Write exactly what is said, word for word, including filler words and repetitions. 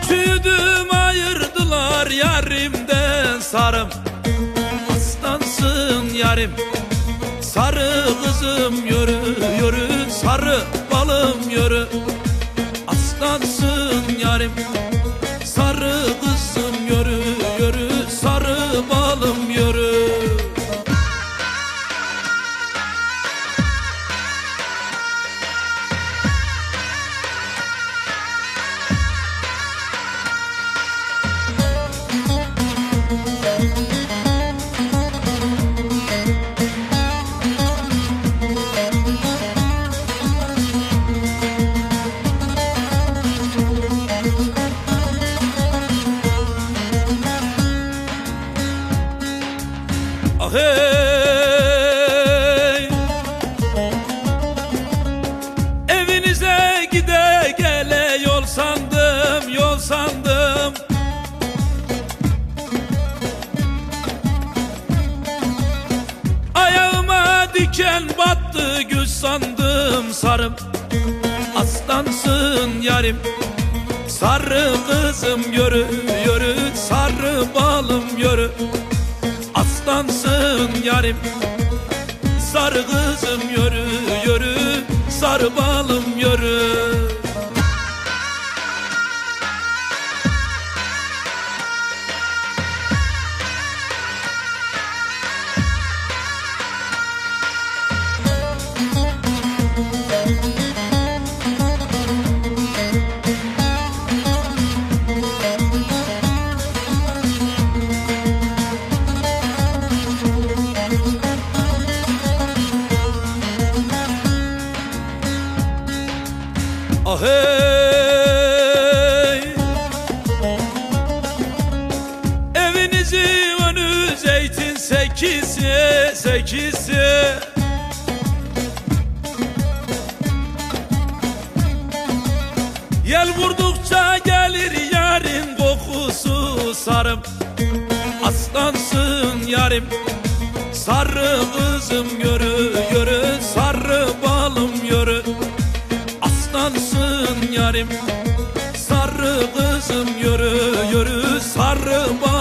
Üşüdüm ayırdılar yarimden sarım. Aslansın yarim, sarı kızım yürü yürü, sarı balım yürü. Aslansın yarim, sarı kızım yürü yürü, sarı balım yürü. Ah hey, evinize gide gele yol sandım, yol sandım. Ayağıma diken battı, güz sandım sarım. Aslansın yarim, sarı kızım yürü yürü, sarı balım yürü. Aslansın yarim, sarı kızım yürü yürü, sarı balım yürü. Ah hey, evinizin önü zeytin sekisi, sekisi. Yel vurdukça gelir yarın kokusu sarım. Aslansın yarim, sarı kızım yürü yürü, sarı balım yürü. Aslansın yarim, sarı kızım yürü yürü, sarı balım.